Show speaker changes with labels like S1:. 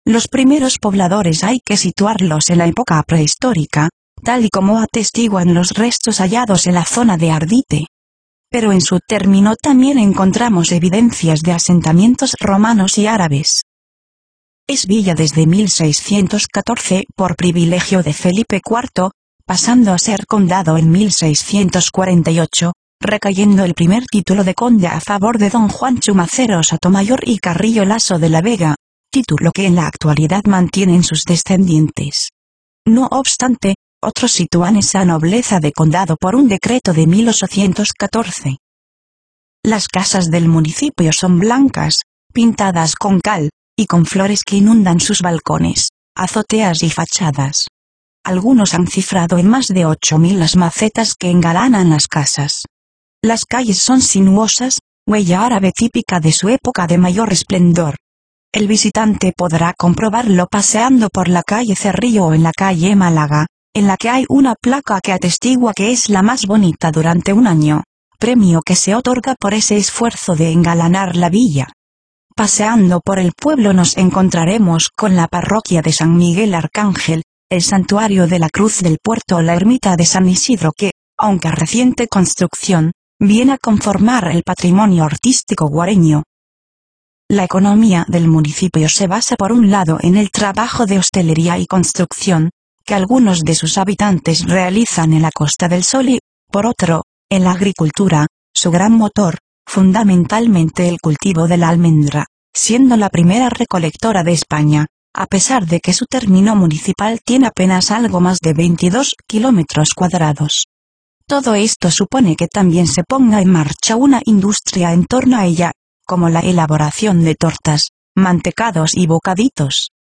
S1: Los primeros pobladores hay que situarlos en la época prehistórica, tal y como atestiguan los restos hallados en la zona de Ardite. Pero en su término también encontramos evidencias de asentamientos romanos y árabes. Es villa desde 1614 por privilegio de Felipe IV, pasando a ser condado en 1648, recayendo el primer título de conde a favor de don Juan Chumacero Sotomayor y Carrillo Lasso de la Vega, título que en la actualidad mantienen sus descendientes. No obstante, otros sitúan esa nobleza de condado por un decreto de 1814. Las casas del municipio son blancas, pintadas con cal, y con flores que inundan sus balcones, azoteas y fachadas. Algunos han cifrado en más de 8.000 las macetas que engalanan las casas. Las calles son sinuosas, huella árabe típica de su época de mayor esplendor. El visitante podrá comprobarlo paseando por la calle Cerrillo o en la calle Málaga, en la que hay una placa que atestigua que es la más bonita durante un año, premio que se otorga por ese esfuerzo de engalanar la villa. Paseando por el pueblo nos encontraremos con la parroquia de San Miguel Arcángel, el santuario de la Cruz del Puerto o la ermita de San Isidro que, aunque a reciente construcción, viene a conformar el patrimonio artístico guareño. La economía del municipio se basa por un lado en el trabajo de hostelería y construcción, que algunos de sus habitantes realizan en la Costa del Sol y, por otro, en la agricultura, su gran motor, fundamentalmente el cultivo de la almendra, siendo la primera recolectora de España, a pesar de que su término municipal tiene apenas algo más de 22 kilómetros cuadrados. Todo esto supone que también se ponga en marcha una industria en torno a ella, como la elaboración de tortas, mantecados y bocaditos.